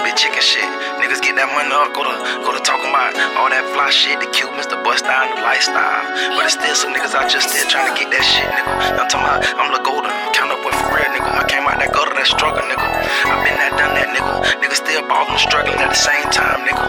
big chicken shit. Niggas get that money up, go to talking about all that fly shit, the Cubans, the bust down, the lifestyle. But it's still some niggas out just still trying to get that shit, nigga. I'm talking about, I'm Lil Golden, count up with for real, nigga. I came out that gutter, that struggle, nigga. I been that, done that, nigga. Niggas still ballin' and struggling at the same time, nigga.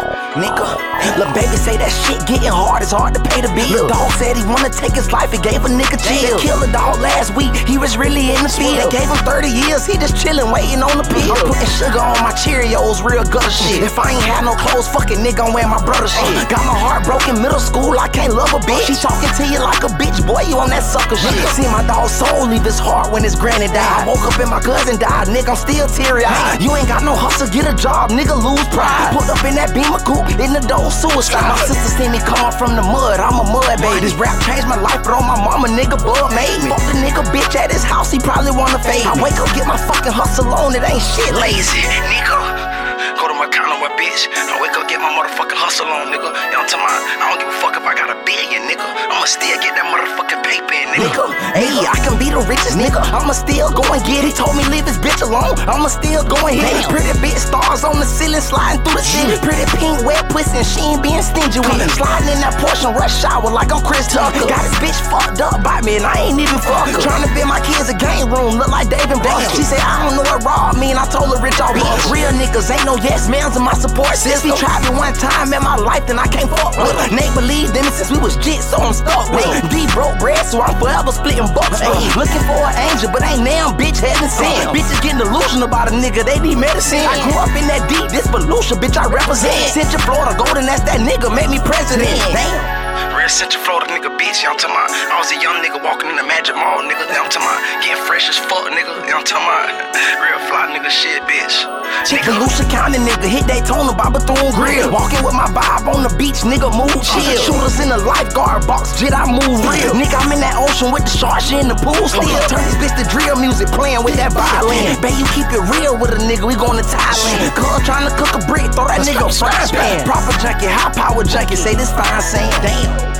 Lil' baby say that shit getting hard, it's hard to pay the bill. Lil' dog said he wanna take his life, he gave a nigga chill. They killed a dog last week, he was really in the field. They gave him 30 years, he just chillin', waiting on the pill. I'm putting sugar on my Cheerios, real gutter shit. If I ain't had no clothes, fucking nigga, I'm wearing my brother shit. Got my heart broken, middle school, I can't love a bitch. She talking to you like a bitch, boy, you on that sucker shit. See my dog's soul leave his heart when his granny died. I woke up and my cousin died, nigga, I'm still teary-eyed. You ain't got no hustle, get a job, nigga, lose pride. Put up in that Beamer coupe, in the door, suicide. My sister see me come up from the mud, I'm a mud baby. This rap changed my life, but on my mama, nigga, Bud made me. Fuck the nigga bitch at his house, he probably wanna fade me. I wake up, get my fucking hustle on, it ain't shit lazy. Nigga, go to my counter with bitch. I wake up, get my motherfucking hustle on, nigga. You know what I'm talking about? I don't give a fuck if I got $1 billion, nigga. I'ma still get that motherfucking paper in, nigga. Hey, I can be the richest nigga, I'ma still go and get it. He told me leave his bitch alone, I'ma still go and hit it. Pretty bitch stars on the ceiling, sliding through the city. Pretty pink, wet pussy, and she ain't being stingy with it. Sliding in that Porsche rush hour like I'm Chris Tucker. Got his bitch fucked up by me and I ain't even fuck her. Trying to build my kids a game room, look like Dave and Buster. She said I don't know what raw mean, I told her rich all bitch. Real niggas ain't no yes mans in my support system. He tried me one time in my life, then I can't fuck with her. Nate believed in me since we was jit, so I'm stuck with him. D broke bread, so I'm forever splitting bucks with him. Looking for an angel, but ain't now bitch heaven sent. Bitches getting delusional about a nigga, they need medicine. I grew up in that deep, this pollution, bitch I represent. Central Florida Golden, that's that nigga, make me president. Damn. Real Central Florida nigga, bitch, you know what I'm talking about? I was a young nigga walking in the Magic Mall, nigga, you know what I'm talking about? Getting fresh as fuck, nigga, you know what I'm talking about? Real fly nigga shit, bitch. Chick Volusia County nigga, hit Daytona by Bethune Grill. Walking with my vibe on the beach, nigga, move chill. Shooters in the lifeguard box, shit, I move real. Nigga, I'm in that ocean with the sharks, she in the pool still. Turn this bitch to drill music, playing with that violin. Babe, you keep it real with a nigga, we going to Thailand. Cuz trying to cook a brick, throw that nigga a frying pan. Proper junkie, high power junkie, say this fine saying, damn.